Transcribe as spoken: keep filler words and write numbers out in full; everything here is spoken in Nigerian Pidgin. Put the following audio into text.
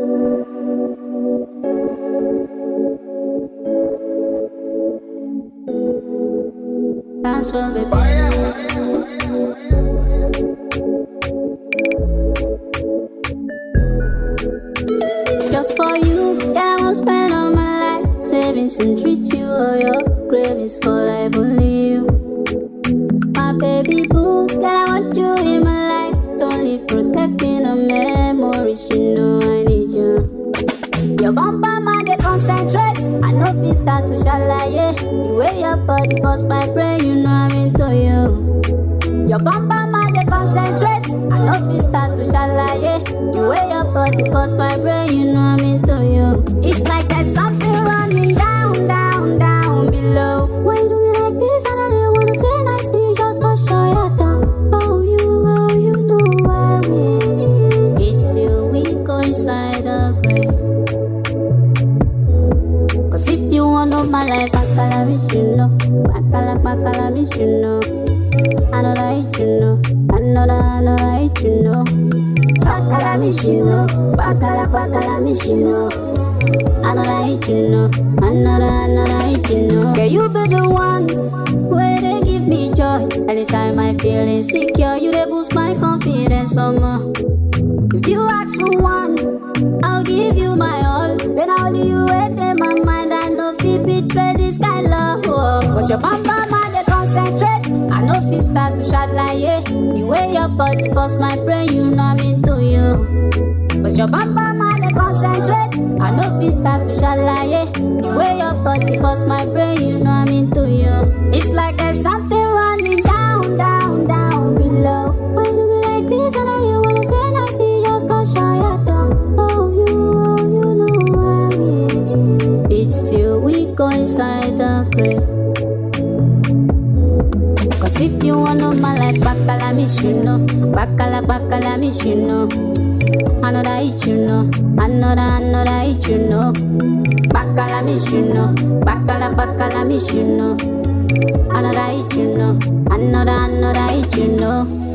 Dance for baby. Just for you, yeah, I won't spend all my life savings and treat you all your cravings for life, only you. My baby boo, girl, I want you in my life. Don't leave protecting our memories, you know I need you. Your bumper man, they concentrate. I know if you start to shalaye. The way your body bust my brain, you know I'm into you. Your bumper man, they concentrate. I know if you start to shalaye. The way your body bust my brain, you know I'm into you. It's like there's something running down, down, down below. Why you do me like this? I don't really wanna say nice things, just go show your down. Oh, you, oh, you know why we. It's till we go inside the grave. Cause if you want know my life, Bakala miss you know. Bakala, Bakala miss you know. I know that you know. I know that, I know that you know. Bakala miss you know. Bakala, Bakala miss you know. I know that you know. I know that, I know that you know. Yeah, you be the one where they give me joy. Anytime I feel insecure, you they boost my confidence some more. If you ask for one, I'll give you my all. Then I'll leave you wait in my mind. I know if you betray this kind of love. Cause your bumper man, they concentrate. I know if you start to shalaye. The way your body bust my brain, you know I'm into you. Cause your bumper man, they concentrate. I know if you start to shalaye. The way your body bust my brain, you know I'm into you. It's like there's something running down, down, down below. Why do me like this? I don't really wanna say nice things, just go show your down. Oh, you, oh, you know why we. It's till we go inside the grave. Cause if you want know my life, Bakala miss you know. Bakala, Bakala miss you know. I know that you know. I know that, I know that you know. Bakala miss you know. Bakala, Bakala miss you know. I know that you know. I know that, I know that you know.